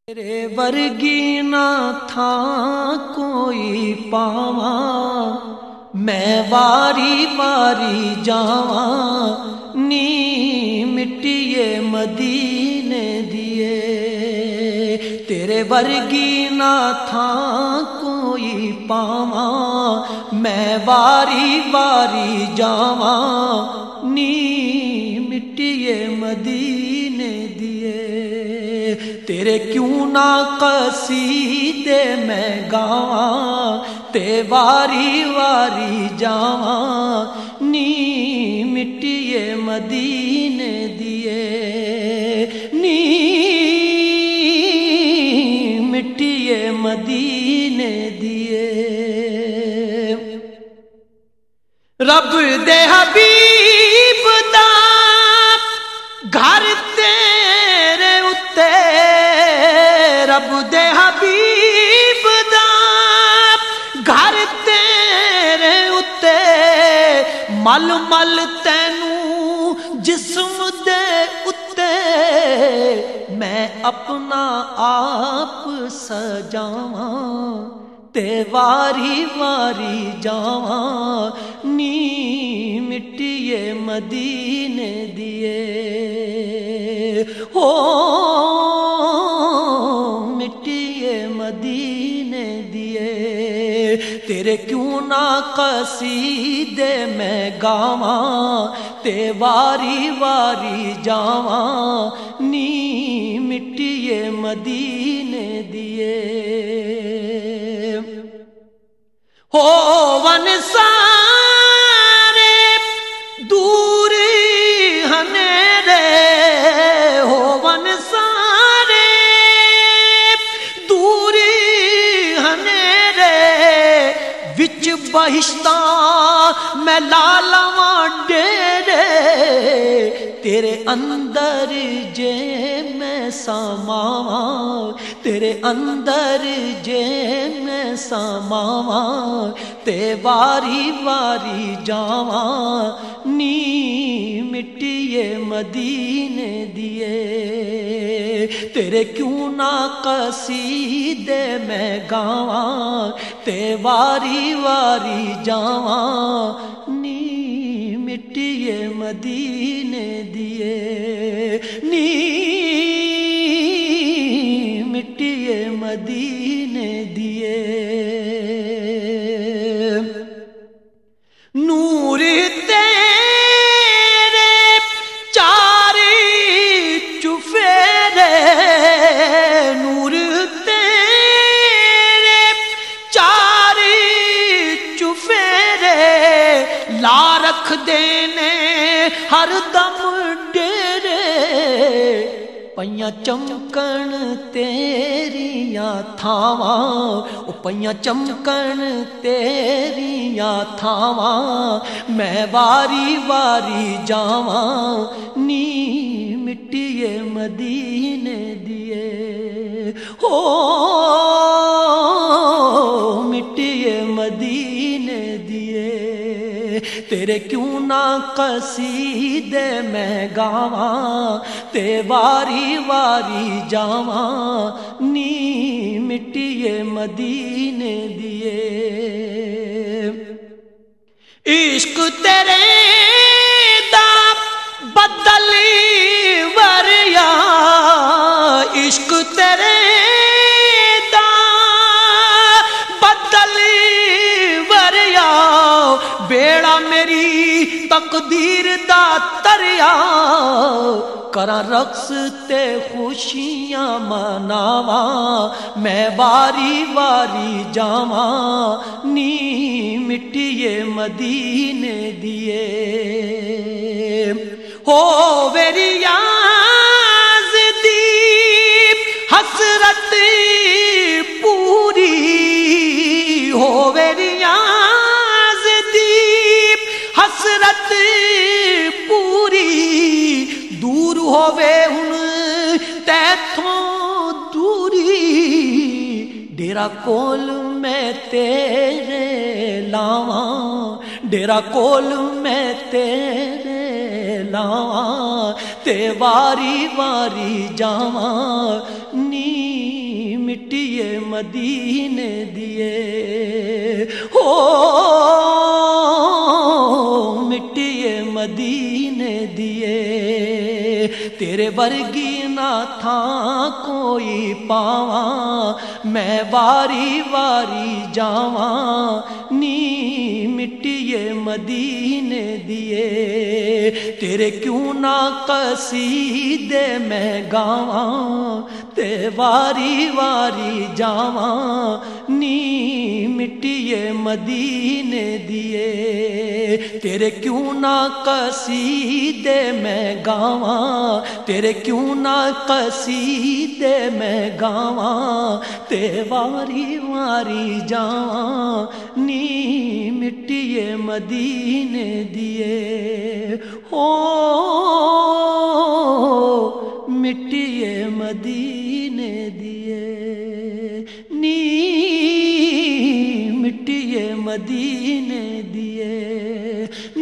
تیرے ورگی نہ تھا کوئی پاواں، میں واری واری جاواں نی مٹیے مدینے دیے۔ تیرے ورگی نہ تھا کوئی پاواں، میں واری واری جاواں نی مٹیے مدینے دیے۔ تیرے کیوں نہ قصیدے میں گاواں، تے واری واری جاواں نی مٹیے مدینے دیے، نی مٹیے مدینے دیے۔ رب دے حبیب دا گھر تیرے اتے، رب دے حبیب دا گھر تیرے اتے، مل مل تینوں جسم دے اتے، میں اپنا آپ سجاواں تے واری واری جاواں نی مٹیے مدینے دیے۔ ہو مٹیے مدینے دیے۔ تیرے کیوں نہ قصیدے میں گاواں، تے واری واری جاواں نی مٹیے مدینے دیے۔ ہوون سارے دور ہنیرے، ہوون سارے دور ہنیرے، وچ بہشتاں میں لالاواں ڈیرے، تیرے اندر جے میں ساماواں، تیرے اندر جے میں ساماواں، تے واری واری جاواں نی مٹیے مدینے دیے۔ تیرے کیوں نہ قصیدے میں گاواں، تے واری واری جاواں نی مٹیے مدینے دیے، نی مٹیے مدینے دیے۔ نور تیرے چار چفیرے، نور تیرے چار چفیرے، لا رکھ دینے ہر دم ڈیرے، پئیاں چمکن تیریاں تھاواں، او پئیاں چمکن تیریاں تھاواں، میں واری واری جاواں نی مٹیے مدینے دیے۔ ہو مٹیے مدینے دیے۔ تیرے کیوں نہ قصیدے میں گاواں، تے واری واری جاواں نی مٹیے مدینے دیے۔ عشق تیرے دا بدلی وریا، عشق تیرے دا بدلی وریا، بیڑا میری تقدیر دا تریا، کراں رقص تے خوشیاں مناواں، میں واری واری جاواں نی مٹیے مدینے دیے۔ ہو ریاض دی حسرت پوری، ہو ریاض دی حسرت پوری، دور ہووے ہن تیتھوں دوری، ڈیرا کول میں تیرے لاواں، ڈیرا کول میں تیرے لاواں تے واری واری جاواں نی مدینے دیے ہو مٹیے مدینے دیے تیرے ورگی نہ تھا کوئی پاواں میں واری واری جاواں نی مٹیے مدینے دیے تیرے کیوں نہ قصیدے میں گاواں تے واری واری جاواں نی مٹیے مدینے دیے تیرے کیوں نہ قصیدے میں گاواں تیرے کیوں نہ قصیدے میں گاواں تے واری واری جاواں نی مٹیے مدینے دیے ہو مٹیے مدینے دیے نی مٹیے مدینے دیے